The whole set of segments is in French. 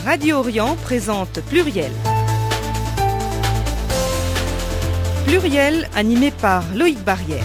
Radio Orient présente Pluriel. Pluriel animé par Loïc Barrière.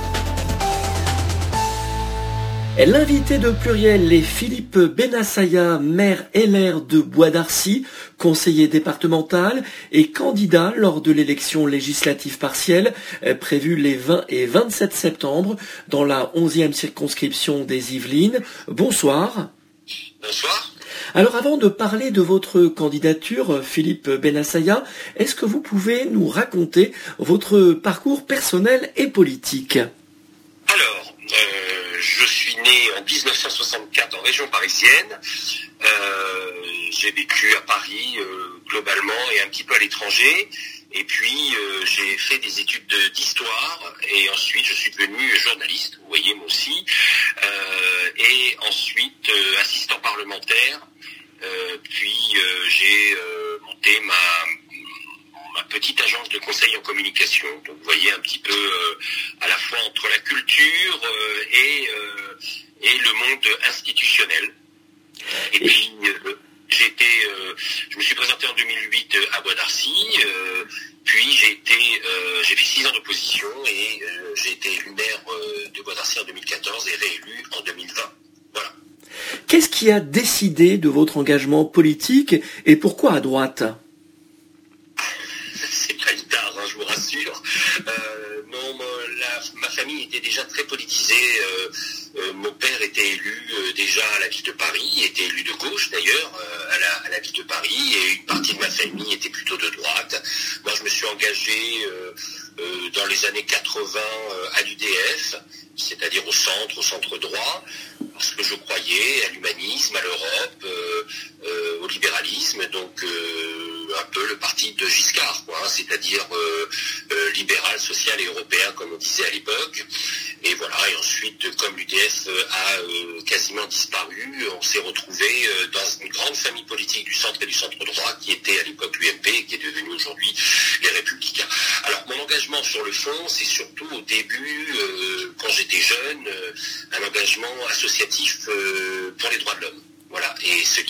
L'invité de Pluriel est Philippe Bennassaya, maire LR de Bois d'Arcy, conseiller départemental et candidat lors de l'élection législative partielle prévue les 20 et 27 septembre dans la 11e circonscription des Yvelines. Bonsoir. Bonsoir. Alors avant de parler de votre candidature, Philippe Bennassaya, est-ce que vous pouvez nous raconter votre parcours personnel et politique ? Alors, je suis né en 1964 en région parisienne. J'ai vécu à Paris globalement et un petit peu à l'étranger. Et puis j'ai fait des études d'histoire et ensuite je suis devenu journaliste, vous voyez moi aussi. Et ensuite assistant parlementaire. Puis j'ai monté ma petite agence de conseil en communication. Donc vous voyez un petit peu à la fois entre la culture et le monde institutionnel. Et puis je me suis présenté en 2008 à Bois d'Arcy, puis j'ai fait 6 ans d'opposition et j'ai été élu maire de Bois d'Arcy en 2014 et réélu en 2020. Voilà. Qu'est-ce qui a décidé de votre engagement politique et pourquoi à droite ? C'est pas une tare, je vous rassure. Non, ma famille était déjà très politisée. Mon père était élu déjà à la ville de Paris, était élu de gauche d'ailleurs à la ville de Paris, et une partie de ma famille était plutôt de droite. Moi, je me suis engagé dans les années 80 à l'UDF, c'est-à-dire au centre droit, parce que je croyais à l'humanisme, à l'Europe, au libéralisme, donc un peu le parti de Giscard, c'est-à-dire libéral, social et européen, comme on disait à l'époque. Et voilà, et ensuite, comme l'UDF a quasiment disparu, on s'est retrouvé dans une grande famille politique du centre et du centre-droit, qui était à l'époque l'UMP et qui est devenue aujourd'hui les Républicains. Alors, mon engagement sur le fond, c'est surtout au début, quand j'étais jeune, un engagement associatif pour les droits de l'homme. Voilà, et ce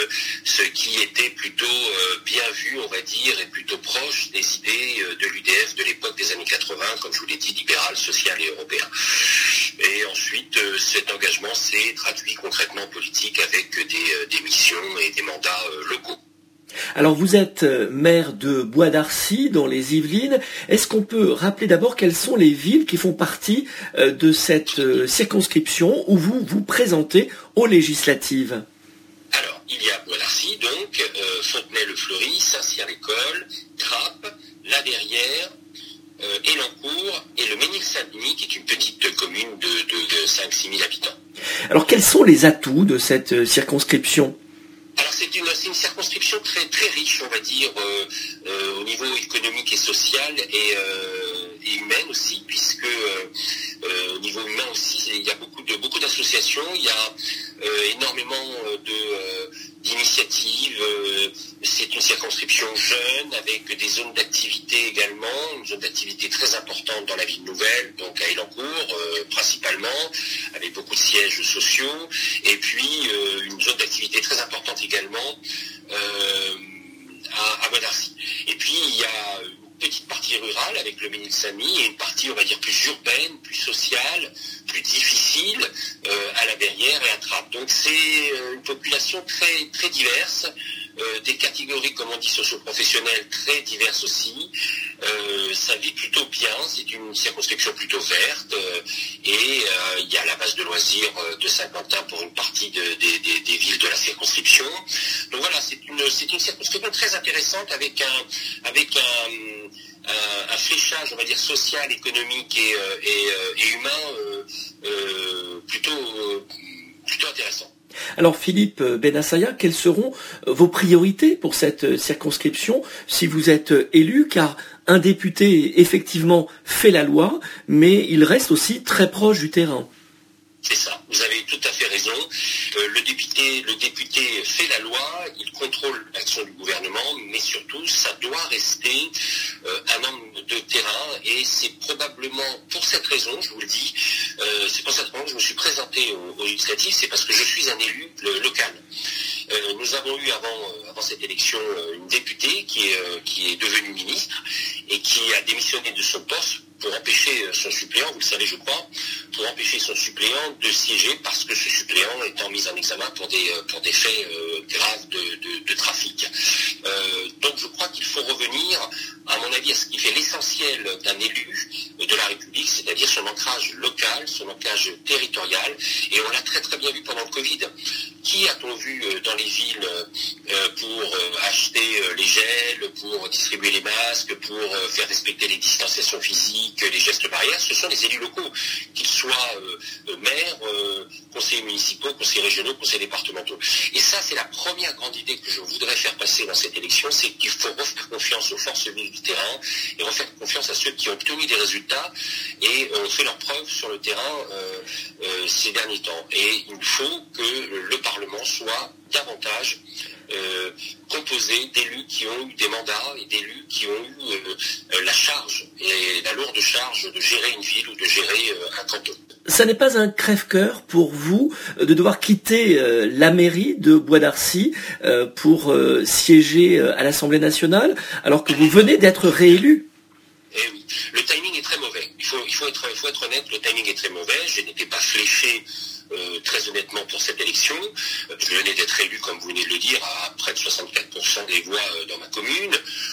qui était plutôt bien vu, on va dire, et plutôt proche des idées de l'UDF de l'époque des années 80, comme je vous l'ai dit, libéral, social et européen. Et ensuite, cet engagement s'est traduit concrètement en politique avec des missions et des mandats locaux. Alors vous êtes maire de Bois d'Arcy dans les Yvelines. Est-ce qu'on peut rappeler d'abord quelles sont les villes qui font partie de cette circonscription où vous vous présentez aux législatives ? Alors, il y a Bois d'Arcy, donc, Fontenay-le-Fleury, Saint-Cyr-l'École, Trappes, La Verrière, Élancourt et le Mesnil-Saint-Denis, qui est une petite commune de 5-6 000 habitants. Alors quels sont les atouts de cette circonscription ? Alors c'est une circonscription très très riche, on va dire, au niveau économique et social et humain aussi, puisque au niveau humain aussi, il y a beaucoup d'associations, il y a énormément d'initiatives. C'est une circonscription jeune avec des zones d'activité également, une zone d'activité très importante dans la ville nouvelle, donc à Élancourt principalement, avec beaucoup de sièges sociaux, et puis une zone d'activité très importante également à Bois d'Arcy. Et puis il y a une petite partie rurale avec le Mesnil-Saint-Denis et une partie, on va dire, plus urbaine, plus sociale, plus difficile à La Verrière et à Trappes. Donc c'est une population très, très diverse, des catégories, comme on dit, socio-professionnelles très diverses aussi. Ça vit plutôt bien, c'est une circonscription plutôt verte et il y a la base de loisirs de Saint-Quentin pour une partie des villes de la circonscription. Donc voilà, c'est une circonscription très intéressante avec un fléchage, on va dire, social, économique et humain plutôt intéressant. Alors Philippe Bennassaya, quelles seront vos priorités pour cette circonscription si vous êtes élu ? Car un député, effectivement, fait la loi, mais il reste aussi très proche du terrain. C'est ça, vous avez tout à fait raison. Le député fait la loi, il contrôle l'action du gouvernement, mais surtout, ça doit rester un homme de terrain, et c'est probablement pour cette raison, je vous le dis, c'est pour cette raison que je me suis présenté aux législatives, c'est parce que je suis un élu local. Nous avons eu avant cette élection une députée qui est devenue ministre et qui a démissionné de son poste pour empêcher son suppléant, vous le savez je crois, pour empêcher son suppléant de siéger parce que ce suppléant étant mis en examen pour des faits graves de trafic. Donc je crois qu'il faut revenir, à mon avis, à ce qui fait l'essentiel d'un élu de la République, c'est-à-dire son ancrage local, son ancrage territorial, et on l'a très très bien vu pendant le Covid. Qui a-t-on vu dans les villes pour acheter les gels, pour distribuer les masques, pour faire respecter les distanciations physiques, les gestes barrières? Ce sont les élus locaux, qu'ils soient maires, conseillers municipaux, conseillers régionaux, conseillers départementaux. Et ça, c'est la première grande idée que je voudrais faire passer dans cette élection, c'est qu'il faut refaire confiance aux forces vives du terrain et refaire confiance à ceux qui ont obtenu des résultats et ont fait leurs preuves sur le terrain ces derniers temps. Et il faut que le Parlement soit davantage composé d'élus qui ont eu des mandats et d'élus qui ont eu la charge et la lourde charge de gérer une ville ou de gérer un canton. Ça n'est pas un crève-cœur pour vous de devoir quitter la mairie de Bois d'Arcy pour siéger à l'Assemblée nationale alors que vous venez d'être réélu? Eh oui, le timing est très mauvais. Il faut être honnête, le timing est très mauvais. Je n'étais pas fléché très honnêtement pour cette élection. Je venais d'être élu, comme vous venez de le dire, à près de 64% des voix dans ma commune.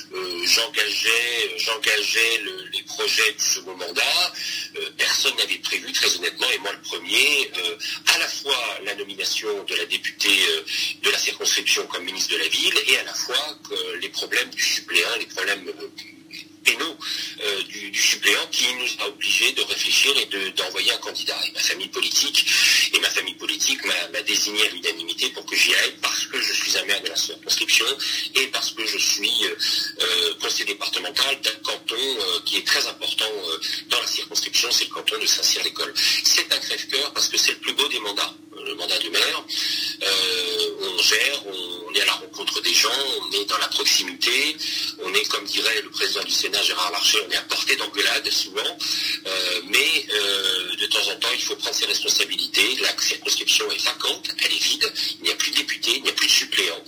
J'engageais les projets du second mandat. Personne n'avait prévu, très honnêtement, et moi le premier, à la fois la nomination de la députée de la circonscription comme ministre de la ville, et à la fois que les problèmes du suppléant, les problèmes pénaux du suppléant qui nous a obligés de réfléchir et d'envoyer un candidat. Et ma famille politique m'a désigné à l'unanimité pour que j'y aille parce que je suis un maire de la circonscription et parce que je suis conseiller départemental d'un canton qui est très important dans la circonscription, c'est le canton de Saint-Cyr-l'École. C'est un crève-cœur parce que c'est le plus beau des mandats, le mandat de maire. On gère, on est à la rencontre des gens, on est dans la proximité, on est, comme dirait le président du Sénat, Gérard Larcher, on est à portée d'engueulade souvent, mais de temps en temps, il faut prendre ses responsabilités. La circonscription est vacante, elle est vide, il n'y a plus de députés, il n'y a plus de suppléants.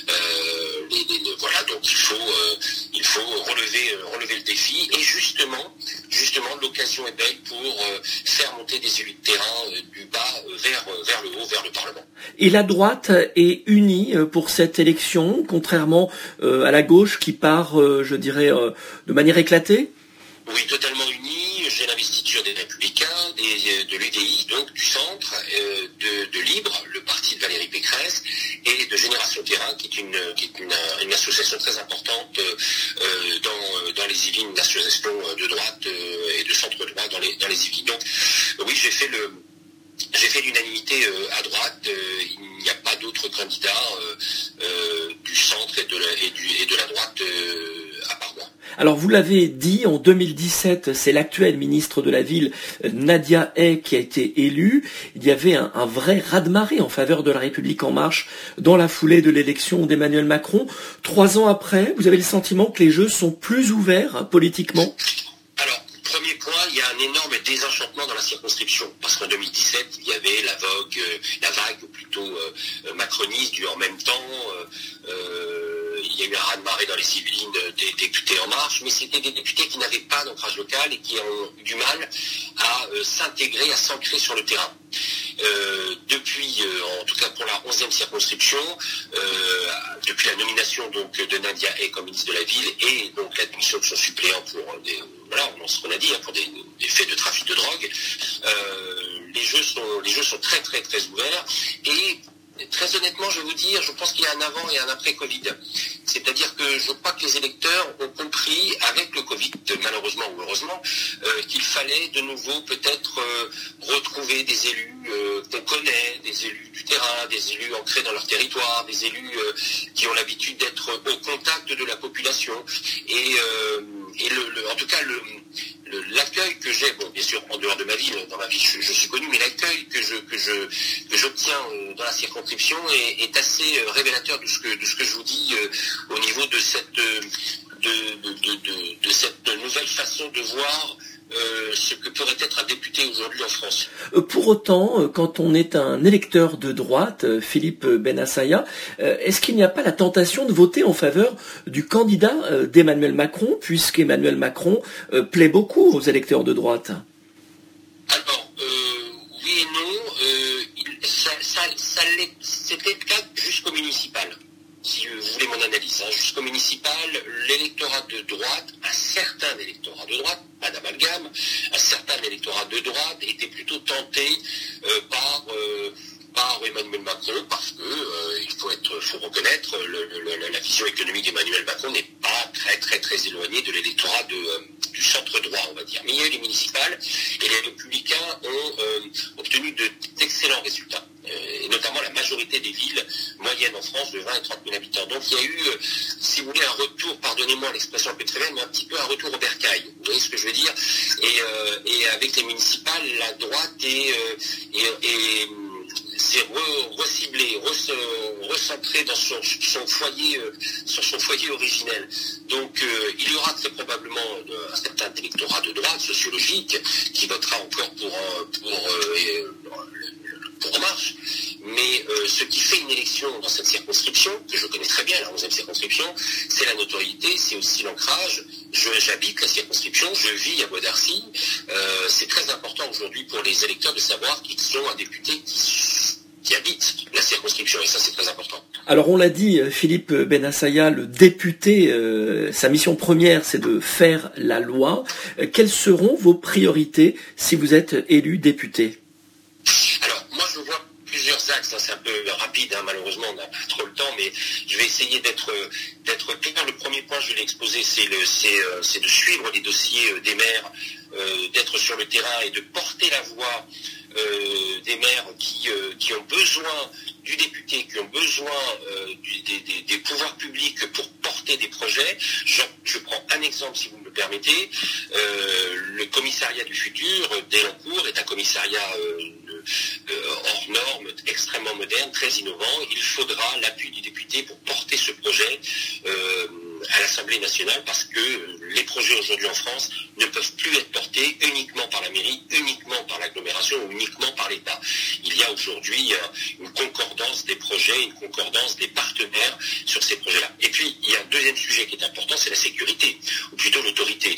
Voilà, donc il faut relever le défi, et justement, l'occasion est belle pour faire monter des élus de terrain du bas vers le haut, vers le Parlement. Et la droite est unie pour cette élection, contrairement à la gauche qui part, je dirais, de manière éclatée? Oui, totalement unie. J'ai l'investiture des Républicains, de l'UDI, donc du centre, de Libre, le parti de Valérie Pécresse, et de Génération Terrain, qui est une association très importante dans les Yvelines, une association de droite et de centre-droit dans les Yvelines. Donc oui, j'ai fait l'unanimité à droite. Il n'y a pas d'autres candidats du centre et de la droite à part moi. Alors vous l'avez dit, en 2017, c'est l'actuelle ministre de la Ville, Nadia Hay, qui a été élue. Il y avait un vrai raz-de-marée en faveur de la République en marche dans la foulée de l'élection d'Emmanuel Macron. 3 ans après, vous avez le sentiment que les jeux sont plus ouverts politiquement? Alors, premier point, il y a un énorme désenchantement dans la circonscription, parce qu'en 2017, il y avait la vague plutôt macroniste du en même temps. Il y a eu un raz-de-marée dans les Yvelines des députés En Marche, mais c'était des députés qui n'avaient pas d'ancrage local et qui ont eu du mal à s'intégrer, à s'ancrer sur le terrain. Depuis, en tout cas pour la 11e circonscription, depuis la nomination donc de Nadia Hay comme ministre de la Ville et donc la démission de son suppléant pour ce qu'on a dit, pour des faits de trafic de drogue, les jeux sont très très très ouverts. Et très honnêtement, je vais vous dire, je pense qu'il y a un avant et un après Covid. C'est-à-dire que je crois que les électeurs ont compris, avec le Covid, malheureusement ou heureusement, qu'il fallait de nouveau peut-être retrouver des élus qu'on connaît, des élus du terrain, des élus ancrés dans leur territoire, des élus qui ont l'habitude d'être au contact de la population. Et en tout cas, l'accueil que j'ai, bon, bien sûr, en dehors de ma ville, dans ma vie, je suis connu, mais l'accueil que j'obtiens dans la circonscription est assez révélateur de ce que je vous dis au niveau de cette nouvelle façon de voir ce que pourrait être un député aujourd'hui en France. Pour autant, quand on est un électeur de droite, Philippe Bennassaya, est-ce qu'il n'y a pas la tentation de voter en faveur du candidat d'Emmanuel Macron, puisqu'Emmanuel Macron plaît beaucoup aux électeurs de droite? Alors, oui et non, c'était le cas jusqu'au municipal. Si vous voulez mon analyse, jusqu'au municipal, l'électorat de droite, un certain électorat de droite, pas d'amalgame, un certain électorat de droite était plutôt tenté par Emmanuel Macron, parce que il faut reconnaître la vision économique d'Emmanuel Macron n'est pas très éloignée de l'électorat du centre droit, on va dire. Mais il y a eu les municipales et les Républicains ont obtenu d'excellents résultats. Et notamment la majorité des villes moyennes en France de 20 et 30 000 habitants. Donc il y a eu, si vous voulez, un retour, pardonnez-moi l'expression un peu très belle, mais un petit peu un retour au bercail. Vous voyez ce que je veux dire? Et avec les municipales, la droite s'est reciblée, recentrée dans son foyer originel. Donc il y aura très probablement un certain électorat de droite sociologique qui votera encore pour En Marche, mais ce qui fait une élection dans cette circonscription, que je connais très bien, la 11e circonscription, c'est la notoriété, c'est aussi l'ancrage. J'habite la circonscription, je vis à Bois d'Arcy. C'est très important aujourd'hui pour les électeurs de savoir qu'ils ont un député qui habite la circonscription, et ça c'est très important. Alors on l'a dit, Philippe Bennassaya, le député, sa mission première c'est de faire la loi. Quelles seront vos priorités si vous êtes élu député? Alors, moi je vois plusieurs axes, c'est un peu rapide, malheureusement on n'a pas trop le temps, mais je vais essayer d'être clair. Le premier point, je l'ai exposé, c'est de suivre les dossiers des maires, d'être sur le terrain et de porter la voix des maires qui ont besoin du député, qui ont besoin des pouvoirs publics pour porter des projets. Je prends un exemple, si vous me le permettez. Le commissariat du futur d'Elancourt est un commissariat hors norme, extrêmement moderne, très innovant. Il faudra l'appui du député pour porter ce projet à l'Assemblée nationale, parce que les projets aujourd'hui en France ne peuvent plus être portés uniquement par la mairie, uniquement par l'agglomération ou uniquement par l'État. Il y a aujourd'hui une concordance des projets, une concordance des partenaires sur ces projets-là. Et puis, il y a un deuxième sujet qui est important, c'est la sécurité, ou plutôt l'autorité.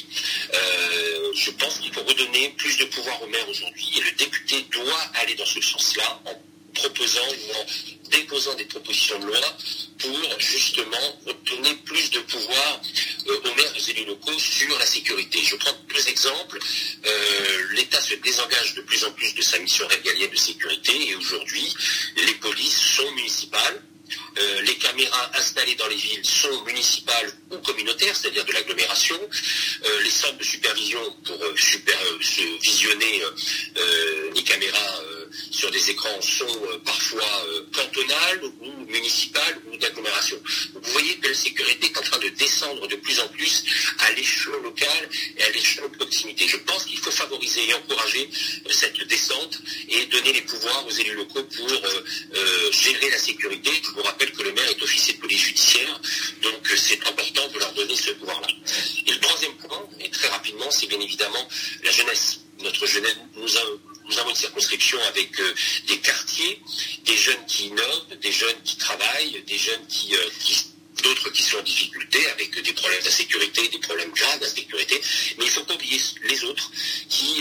Je pense qu'il faut redonner plus de pouvoir aux maires aujourd'hui, et le député doit aller dans ce sens-là, en proposant ou en déposant des propositions de loi pour justement donner plus de pouvoir aux maires et aux élus locaux sur la sécurité. Je prends deux exemples. L'État se désengage de plus en plus de sa mission régalienne de sécurité, et aujourd'hui, les polices sont municipales. Les caméras installées dans les villes sont municipales ou communautaires, c'est-à-dire de l'agglomération. Les centres de supervision pour visionner les caméras sur des écrans sont parfois cantonales ou municipales ou d'agglomération. Vous voyez que la sécurité est en train de descendre de plus en plus à l'échelon local et à l'échelon de proximité. Je pense qu'il faut favoriser et encourager cette descente et donner les pouvoirs aux élus locaux pour gérer la sécurité. Je vous rappelle que le maire est officier de police judiciaire, donc c'est important de leur donner ce pouvoir-là. Et le troisième point, et très rapidement, c'est bien évidemment la jeunesse. Notre jeunesse, nous avons une circonscription avec des quartiers, des jeunes qui innovent, des jeunes qui travaillent, des jeunes d'autres qui sont en difficulté avec des problèmes d'insécurité, des problèmes graves d'insécurité, mais il ne faut pas oublier les autres qui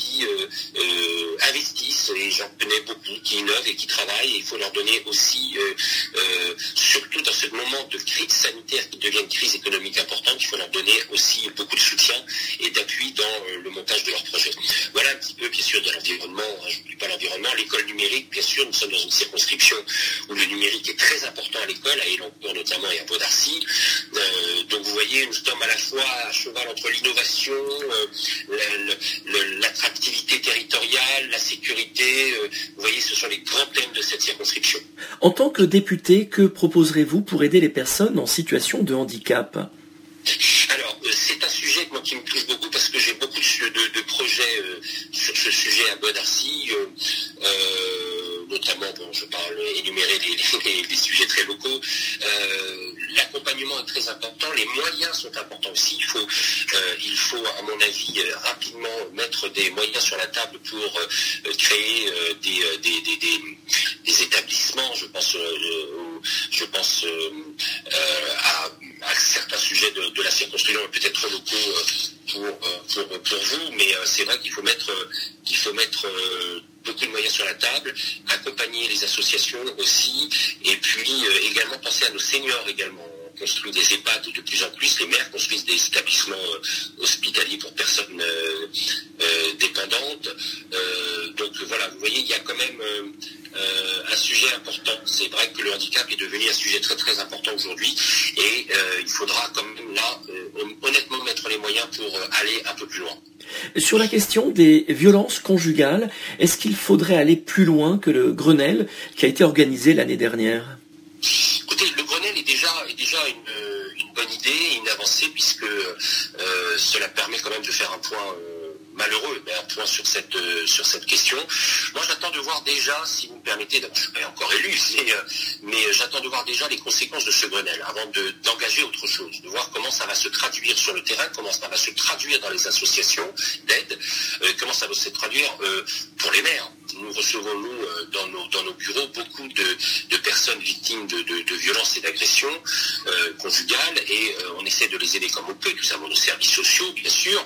investissent, et j'en connais beaucoup, qui innovent et qui travaillent, et il faut leur donner aussi, surtout dans ce moment de crise sanitaire qui devient une crise économique importante, il faut leur donner aussi beaucoup de soutien et d'appui dans le montage de leurs projets. Voilà un petit peu, bien sûr, de l'environnement, je n'oublie pas l'environnement, l'école numérique, bien sûr, nous sommes dans une circonscription où le numérique est très important à l'école, à Elancourt notamment et à Bois d'Arcy. Donc vous voyez, nous sommes à la fois à cheval entre l'innovation, l'attractivité territoriale, la sécurité. Vous voyez, ce sont les grands thèmes de cette circonscription. En tant que député, que proposerez-vous pour aider les personnes en situation de handicap ? Alors, c'est un sujet qui me touche beaucoup, parce que j'ai beaucoup de projets sur ce sujet à Bois d'Arcy, notamment notamment, je parle énumérer les sujets très locaux. L'accompagnement est très important, les moyens sont importants aussi. Il faut, à mon avis, rapidement mettre des moyens sur la table pour créer des établissements. Je pense à certains sujets de la circonscription, peut-être trop locaux pour vous, mais c'est vrai qu'il faut mettre beaucoup de moyens sur la table, accompagner les associations aussi, et puis également penser à nos seniors également. On construit des EHPAD de plus en plus, les maires construisent des établissements hospitaliers pour personnes dépendantes. Donc voilà, vous voyez, il y a quand même un sujet important. C'est vrai que le handicap est devenu un sujet très très important aujourd'hui, et il faudra quand même là honnêtement mettre les moyens pour aller un peu plus loin. Sur la question des violences conjugales, est-ce qu'il faudrait aller plus loin que le Grenelle qui a été organisé l'année dernière ? Écoutez, le Grenelle est déjà une bonne idée, une avancée, puisque cela permet quand même de faire un point malheureux, mais un point sur cette question. Moi, j'attends de voir déjà, si vous me permettez, je ne suis pas encore élu, mais j'attends de voir déjà les conséquences de ce Grenelle, avant d'engager autre chose, de voir comment ça va se traduire sur le terrain, comment ça va se traduire dans les associations d'aide, comment ça va se traduire pour les maires. Nous recevons, dans nos bureaux, beaucoup de personnes victimes de violences et d'agressions conjugales, et on essaie de les aider comme on peut. Nous avons nos services sociaux, bien sûr.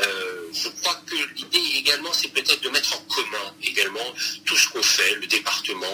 Je crois que l'idée également, c'est peut-être de mettre en commun également tout ce qu'on fait, le département,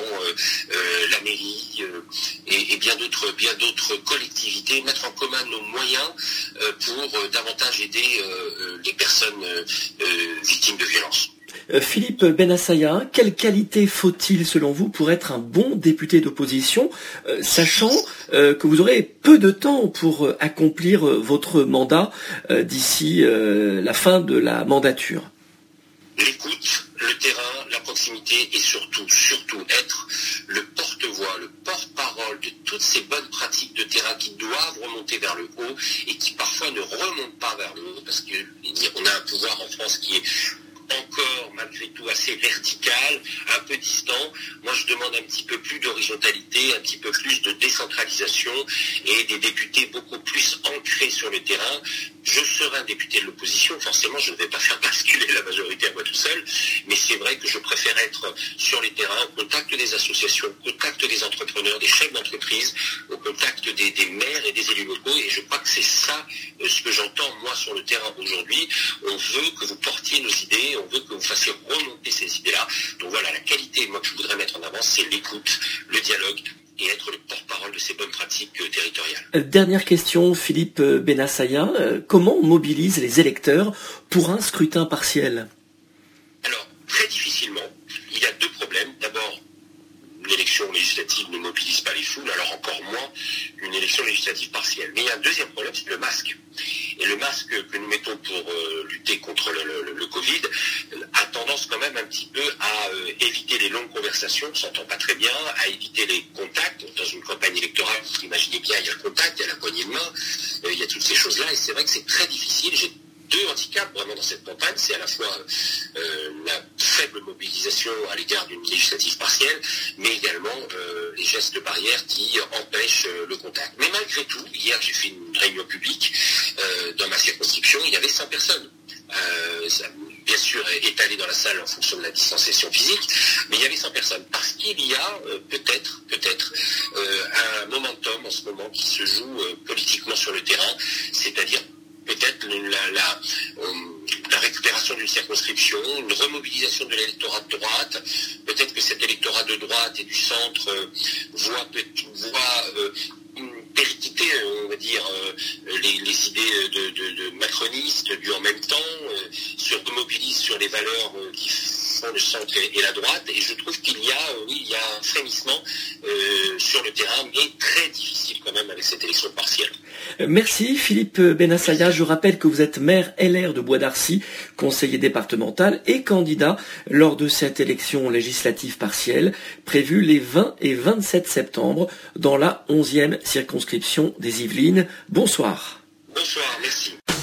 la mairie et bien d'autres collectivités, mettre en commun nos moyens pour davantage aider les personnes victimes de violences. Philippe Bennassaya, quelle qualité faut-il selon vous pour être un bon député d'opposition, sachant que vous aurez peu de temps pour accomplir votre mandat d'ici la fin de la mandature? L'écoute, le terrain, la proximité et surtout être le porte-voix, le porte-parole de toutes ces bonnes pratiques de terrain qui doivent remonter vers le haut et qui parfois ne remontent pas vers le haut, parce qu'on a un pouvoir en France qui est encore malgré tout assez vertical, un peu distant. Moi je demande un petit peu plus d'horizontalité, un petit peu plus de décentralisation et des députés beaucoup plus ancrés sur le terrain. Je serai un député de l'opposition, forcément je ne vais pas faire basculer la majorité à moi tout seul, mais c'est vrai que je préfère être sur les terrains, au contact des associations, au contact des entrepreneurs, des chefs d'entreprise, au contact des maires et des élus locaux, et je crois que c'est ça ce que j'entends moi sur le terrain aujourd'hui. On veut que vous portiez nos idées, on veut que vous fassiez remonter ces idées-là. Donc voilà, la qualité moi que je voudrais mettre en avant, c'est l'écoute, le dialogue, et être le porte-parole de ces bonnes pratiques territoriales. Dernière question, Philippe Bennassaya, comment on mobilise les électeurs pour un scrutin partiel? Alors, très difficilement. Il y a deux problèmes. D'abord, l'élection législative ne mobilise pas les foules, alors encore moins une élection législative partielle. Mais il y a un deuxième problème, c'est le masque. Et le masque que nous mettons pour lutter contre le Covid a tendance quand même un petit peu à éviter les longues conversations, on ne s'entend pas très bien, à éviter les contacts. Dans une campagne électorale, vous imaginez bien, il y a le contact, il y a la poignée de main, il y a toutes ces choses-là, et c'est vrai que c'est très difficile. J'ai deux handicaps vraiment dans cette campagne, c'est à la fois la faible mobilisation à l'égard d'une législative partielle, mais également les gestes barrières qui empêchent le contact. Mais malgré tout, hier j'ai fait une réunion publique dans ma circonscription, il y avait 100 personnes. Ça, bien sûr, étalé dans la salle en fonction de la distanciation physique, mais il y avait 100 personnes. Parce qu'il y a peut-être un momentum en ce moment qui se joue politiquement sur le terrain, c'est-à-dire peut-être la récupération d'une circonscription, une remobilisation de l'électorat de droite. Peut-être que cet électorat de droite et du centre voit péricliter, on va dire, les idées de macronistes du en même temps, se remobilisent sur les valeurs qui font le centre et la droite, et je trouve qu'il y a un frémissement sur le terrain, mais très difficile quand même avec cette élection partielle. Merci Philippe Bennassaya. Je rappelle que vous êtes maire LR de Bois d'Arcy, conseiller départemental et candidat lors de cette élection législative partielle prévue les 20 et 27 septembre dans la 11e circonscription des Yvelines. Bonsoir. Bonsoir, merci.